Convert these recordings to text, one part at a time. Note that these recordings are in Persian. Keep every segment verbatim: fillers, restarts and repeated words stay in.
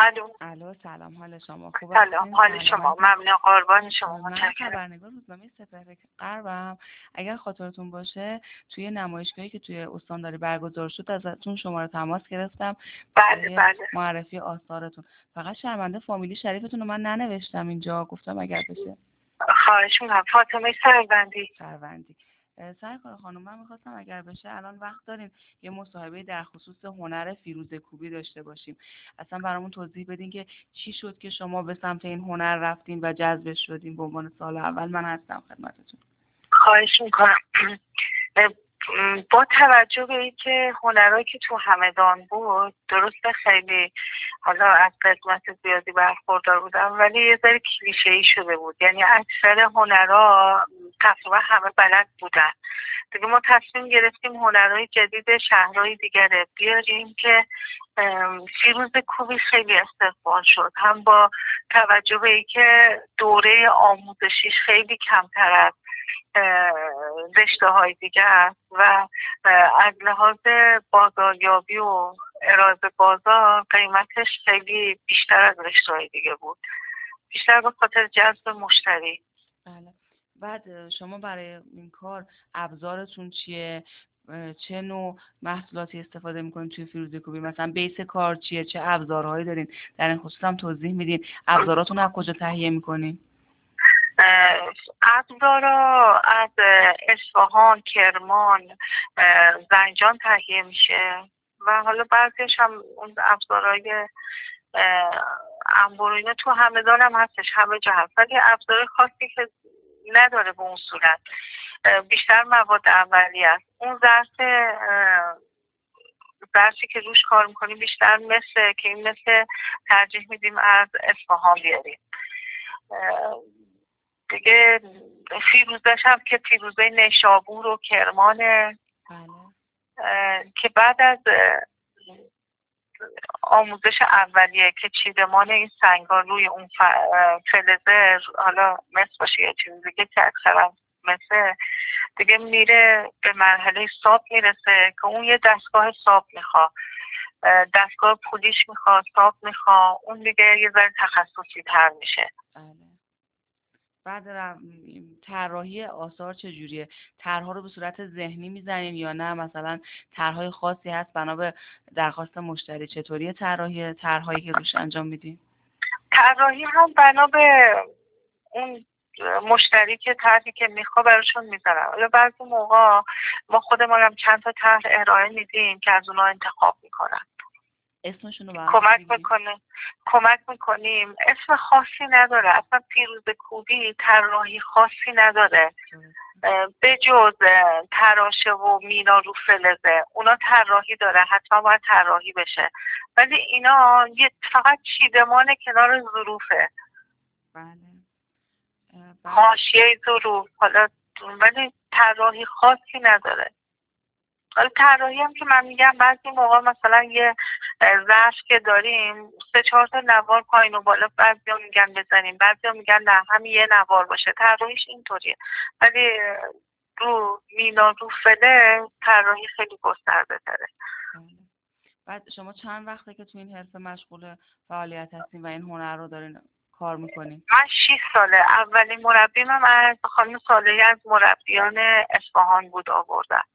الو. الو سلام، حال شما خوبه؟ سلام، حال شما؟ ممنون، قربان شما، من متشکرم. خبرنگار روزنامه سپهر غربم. اگر خاطرتون باشه توی نمایشگاهی که توی استانداری برگزار شد ازتون شماره تماس گرفتم. بله بله. معرفی آثارتون. فقط شرمنده فامیلی شریفتون رو من ننوشتم اینجا، گفتم اگر بشه. خواهش می‌کنم. فاطمه سروندی. سروندی. سرکار خانم، من میخواستم اگر بشه الان وقت داریم یه مصاحبه در خصوص هنر فیروزه کوبی داشته باشیم. اصلا برامون توضیح بدین که چی شد که شما به سمت این هنر رفتین و جذبش شدین. به عنوان سال اول من هستم خدمتتون. خواهش میکنم. با توجه به اینکه هنرهایی که تو همدان بود، درسته خیلی حالا از قسمت زیادی برخوردار بودم، ولی یه ذره کلیشه‌ای شده بود. یعنی اکثر هنرها تقریبا همه بلد بودن. دیگه ما تصمیم گرفتیم هنرهای جدید شهرهای دیگره بیاریم که فیروز کوبی خیلی استقبال شد. هم با توجه به اینکه دوره آموزشیش خیلی کمتر از رشته های دیگه است و از لحاظ بازاریابی و اراز بازار قیمتش خیلی بیشتر از رشته های دیگه بود، بیشتر به خاطر جذب مشتری. بله. بعد شما برای این کار ابزارتون چیه؟ چه نوع محصولاتی استفاده میکنید توی فیروزه کوبی؟ مثلا بیس کار چیه؟ چه ابزارهایی دارین؟ در این خصوص هم توضیح میدین. ابزاراتون از کجا تهیه میکنین؟ ابزارا از اصفهان، کرمان، زنجان تهیه میشه و حالا بعضیش هم اون ابزارهای انبار و اینا تو همدان هم هستش، همه جا هست، ولی ابزار خاصی که نداره به اون صورت. بیشتر مواد اولیه است. اون ظرف ظرفی که روش کار میکنیم بیشتر مثل که این مثل ترجیح میدیم از اصفهان بیاریم. دیگه فیروزش هم که فیروزه نیشابور و کرمانه. بله. که بعد از آموزش اولیه که چیدمان این سنگ‌ها روی اون فلزه، حالا مس باشه یا چیز دیگه که اکثرا مثل دیگه، میره به مرحله ساب میرسه که اون یه دستگاه ساب میخواد، دستگاه پولیش میخواد، ساب میخواد، اون دیگه یه ذره تخصصی تر میشه. بله. بعد طراحی آثار چجوریه؟ طرح‌ها رو به صورت ذهنی میزنین یا نه مثلا طرح‌های خاصی هست بنا به درخواست مشتری؟ چطوریه طراحی طرح‌هایی که روش انجام میدین؟ طراحی هم بنا به اون مشتری که طرحی که میخواد براشون میذارم. حالا بعضی موقع ما خودمون هم چند تا طرح ارائه میدیم که از اونها انتخاب میکنن. اسمشون رو کمک میکنه کمک میکنیم. اسم خاصی نداره اصلا. فیروزه کوبی طراحی خاصی نداره به جز تراشه و مینا رو فلزه. اونا طراحی داره، حتما باید طراحی بشه، ولی اینا یه فقط چیدمان کنار ظروفه. بله. حاشیه ظروف، حالا ولی طراحی خاصی نداره. حالا طراحی هم که من میگم بعضی موقع مثلا یه ظرف که داریم سه چهار تا نوار پایین و بالا بعضیا میگن بزنیم، بعضیا میگن نه همین یه نوار باشه. طراحیش اینطوریه، ولی رو مینا رو فله طراحی خیلی گسترده تره. بعد شما چند وقته که تو این حرفه مشغول فعالیت هستین و این هنر رو دارین کار میکنین؟ من شش ساله. اولین مربیم من از خانم صالحی از مربیان اصفهان بود آوردم.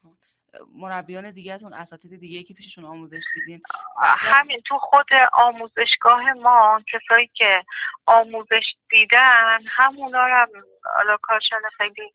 مربیان دیگه‌تون، اساتید دیگه‌ای که پیششون آموزش دیدین؟ همین تو خود آموزشگاه ما کسایی که آموزش دیدن همونا رو حالا کارشان خیلی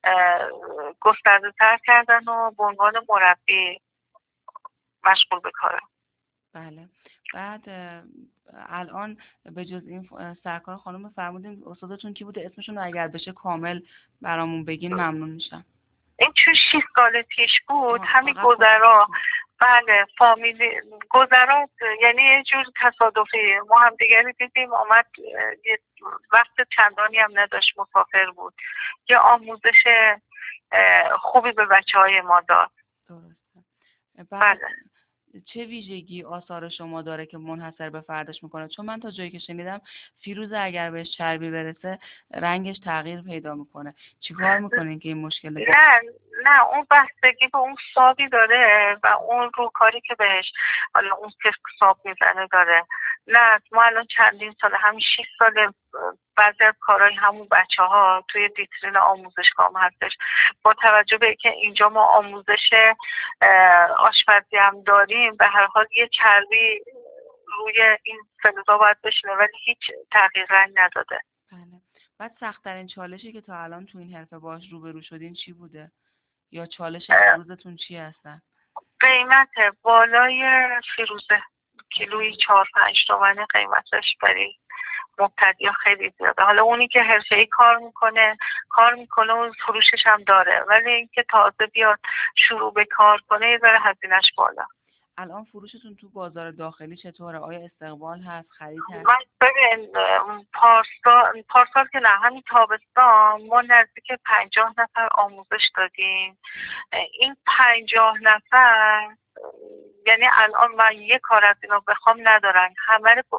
گسترده تر کردن و به عنوان مربی مشغول به کارن. بله. بعد الان به جز این سرکار خانم فرمودین استادتون کی بوده؟ اسمشون رو اگر بشه کامل برامون بگین ممنون میشم. این چون شیش سال پیش بود همین گذرا. بله فامیلی گذرا، یعنی یه جور تصادفی ما هم دیگری دیدیم آمد، یه وقت چندانی هم نداشت، مسافر بود، یه آموزش خوبی به بچه های ما داد. درسته. بله. چه ویژگی آثار شما داره که منحصر به فردش میکنه؟ چون من تا جایی که شنیدم فیروز اگر بهش چربی برسه رنگش تغییر پیدا میکنه. چیکار میکنین که این مشکل؟ نه نه اون بستگی به اون سابی داره و اون رو کاری که بهش حالا اون که ساب میزنه داره. نه ما الان چندین سال همین شش سال بعضی از کارهای همون بچه ها توی ویترین آموزشگاه هم هستش. با توجه به اینکه اینجا ما آموزش آشپزی هم داریم به هر حال یه چربی روی این فلزا باید بشینه ولی هیچ تغییر رنگ نداده. بله. بعد سخت‌ترین چالشی که تا الان تو این حرفه باهاش روبرو شدین چی بوده؟ یا چالش روزتون چی هستن؟ قیمت بالای فیروزه کیلویی چهار پنج تومنه قیمتش برای مبتدی خیلی زیاده. حالا اونی که حرفه‌ای کار میکنه کار میکنه و فروشش هم داره، ولی اینکه تازه بیاد شروع به کار کنه یه ذره هزینه‌اش بالا. الان فروشتون تو بازار داخلی چطوره؟ آیا استقبال هست؟ خرید هست؟ من ببین پارسال پارسال که نه همین تابستان ما نزدیک پنجاه نفر آموزش دادیم. این پنجاه نفر یعنی الان من یه کار از اینا بخوام ندارن، همه رو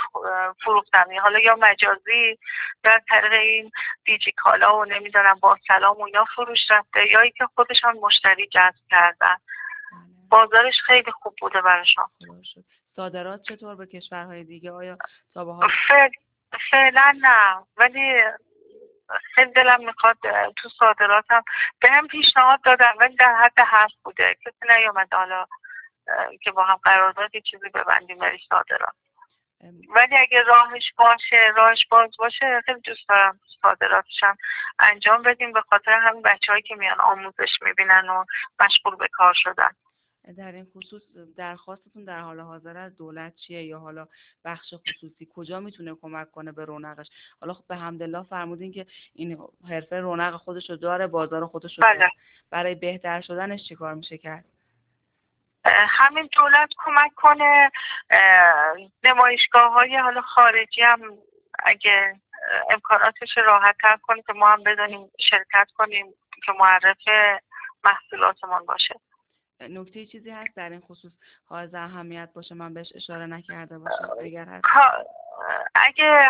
فروختم، حالا یا مجازی در طریق این دیجی کالا و نمیدونم با سلام و اینا فروش رفته، یا اینکه خودشان مشتری جذب کردن. بازارش خیلی خوب بوده براشون. صادرات چطور به کشورهای دیگه؟ آیا تا به حال فعلا نه، ولی خیلی دلم میخواد تو صادراتم به هم پیشنهاد دادن ولی در حد حرف بوده، کسی نیومده حالا که با هم قرارداد یه چیزی ببندیم برای صادرات. ولی اگه راهش باشه راهش باز باشه خیلی دوست دارم صادراتشم انجام بدیم، به خاطر همین بچه‌هایی که میان آموزش میبینن و مشغول به کار شدن. در این خصوص درخواستتون در حال حاضر از دولت چیه یا حالا بخش خصوصی کجا میتونه کمک کنه به رونقش؟ حالا خب به حمدالله فرمودین که این حرفه رونق خودش رو داره، بازار خودش رو داره. بله. برای بهتر شدنش چیکار میشه کرد؟ همین دولت کمک کنه، نمایشگاه های حالا خارجی هم اگه امکاناتش راحت تر کنه که ما هم بدانیم شرکت کنیم که معرف محصولاتمون باشه. نکته چیزی هست در این خصوص حائز اهمیت باشه من بهش اشاره نکرده باشم اگر هست؟ اگه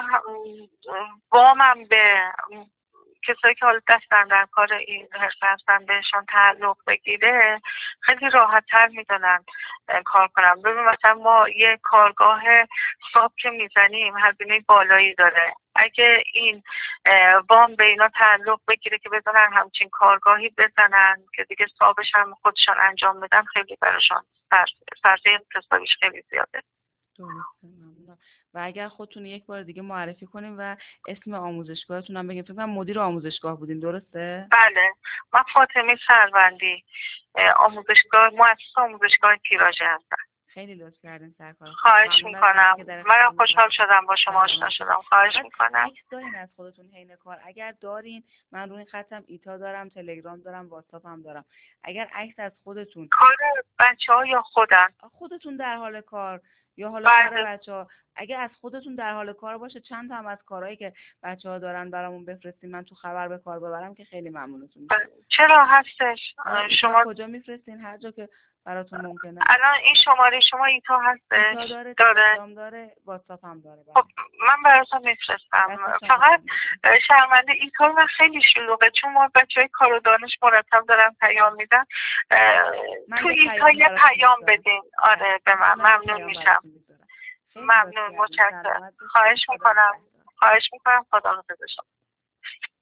وامم به کسایی که حالا دستن در کار این حرفه هستن بهشون تعلق بگیره خیلی راحت تر میدونن کار کنم. ببین مثلا ما یه کارگاه صاب که میزنیم هزینه بالایی داره، اگه این وام به اینا تعلق بگیره که بزنن همچین کارگاهی بزنن که دیگه صابش هم خودشان انجام بدن خیلی براشون فرضه اقتصادیش خیلی زیاده. درسته، ممنونم. و اگر خودتون یک بار دیگه معرفی کنیم و اسم آموزشگاهتون هم بگیم. فکر کنم مدیر آموزشگاه بودین، درسته؟ بله، من فاطمه سروندی، آموزشگاه مؤسس آموزشگاه تیراژه هستم. خیلی لطف کردین سرکار. خواهش میکنم. منم خوشحال شدم با شما آشنا شدم. خواهش میکنم. عکس دارین از خودتون حین کار؟ اگر دارین من روی خطم ایتا دارم، تلگرام دارم، واتساپ هم دارم. اگر عکس از خودتون کار بچه‌ها یا خودم خودتون در حال کار یا حالا کار بچه‌ها، اگه از خودتون در حال کار باشه چند تا هم از کارهایی که بچه‌ها دارن برامون بفرستین من تو خبر به کار ببرم که خیلی ممنونتون میشم. چرا هستش؟ شما کجا میفرستین؟ هر جا که براتون ممکنه. الان این شماره شما ایتا هستش؟ ایتا داره، تلگرام داره، واتساپ هم داره. خب من براتون میفرستم. فقط شرمنده ایتا من خیلی شلوغه چون ما بچهای کار و دانش مرتب دارن پیام میدن. تو ایتا یه پیام بدین. آره به من ممنون میشم. ممنون، متشکرم. خواهش میکنم. خواهش میکنم. خدا حافظ شما.